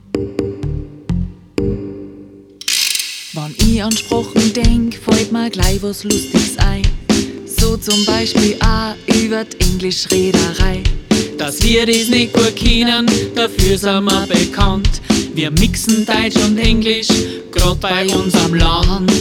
Wenn ich an Sprachen denk, fällt mir gleich was Lustiges ein. So zum Beispiel auch über die Englischrederei. Dass wir das nicht gut kennen, dafür sind wir bekannt. Wir mixen Deutsch und Englisch, grad bei unserem Land.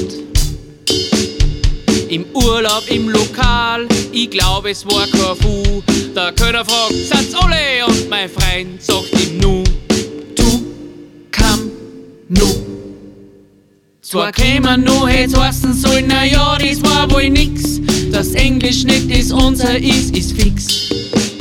Im Urlaub, im Lokal, ich glaub es war Korfu. Der Köder fragt, seid's alle? Und mein Freund sagt ihm nu, du, komm, nu. Zwar kämen nu, hätt's heißen sollen, na ja, das war wohl nix. Dass Englisch nicht das unser ist fix.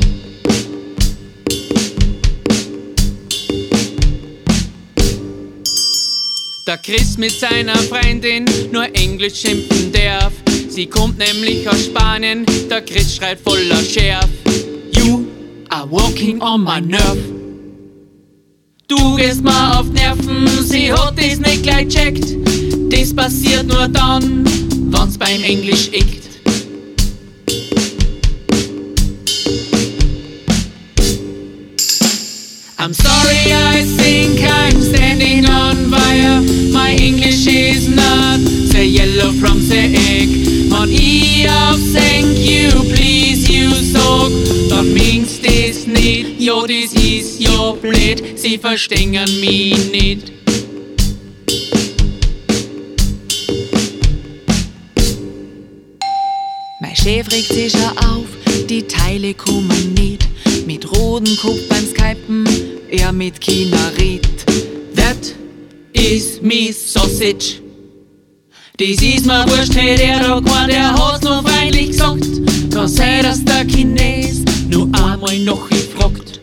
Der Chris mit seiner Freundin nur Englisch schimpfen darf. Sie kommt nämlich aus Spanien, der Chris schreit voller Schärf. You are walking on my nerve. Du gehst mir auf Nerven, sie hat das nicht gleich checkt. Das passiert nur dann, wenn's beim Englisch eckt. I'm sorry, I think I'm standing on fire. My English is not the yellow from the egg. When ich auf thank you, please you sag, dann meinst das nicht. Ja, das ist ja blöd, sie verstehen mich nicht. Mein Chef regt sich schon auf, die Teile kommen nicht. Mit roten Kopf beim Skypen, er mit China redet. That is me sausage. Das ist mir wurscht, hätt er da gemeint, er hat's nur freundlich gesagt. Kann sein, dass der Chines nur einmal noch gefragt.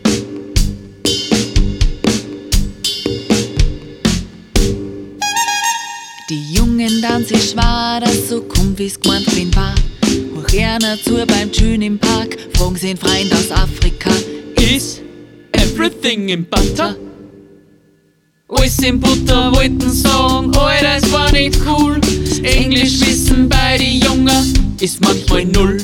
Die Jungen dann sich schwer, dass so kommt, wie's gemeint bin war. Hoch einer zu beim Tschün im Park, fragen sie einen Freund aus Afrika. Is everything in butter? Alles in Butter wollten sagen, Alter, es war nicht cool. Das Englischwissen bei die Jungen ist manchmal null.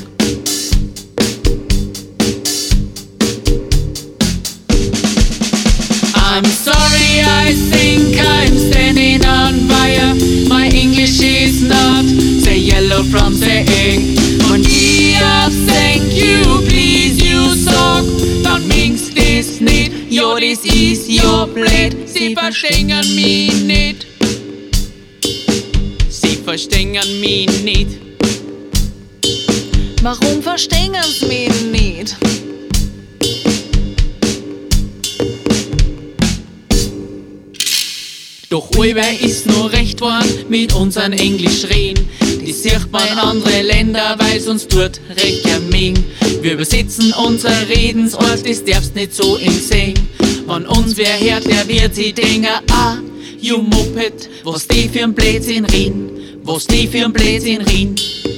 I'm sorry, I think I'm standing on fire. My English is not the yellow from the egg. Und ich auf thank you, please you sag, dann meinst das nicht. Ja, das ist ja blöd, sie verstehen mich nicht. Sie verstehen mich nicht. Warum verstehen sie mich nicht? Doch allweil ist nur recht worden mit unseren Englisch reden. Das sieht man in andere Länder, weil's uns tut recht mögen. Wir übersetzen unser Redensort, das darfst nicht so sehen. Wenn uns wer hört, der wird sich denken, ah, you Muppet, was die für ein Blödsinn reden, was die für ein Blödsinn reden.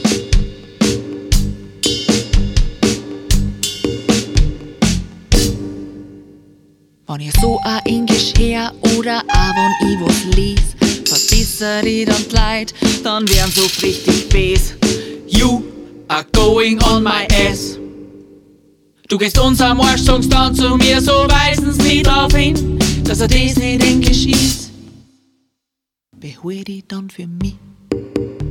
Wenn ihr so a Englisch her oder a wenn ich was lies, verbessert ihr dann die Leid, dann wären so richtig bes. You are going on my ass. Du gehst uns am Arsch, sagst dann zu mir, so weisen's nicht drauf hin, dass das nicht Englisch ist. Behol die dann für mich.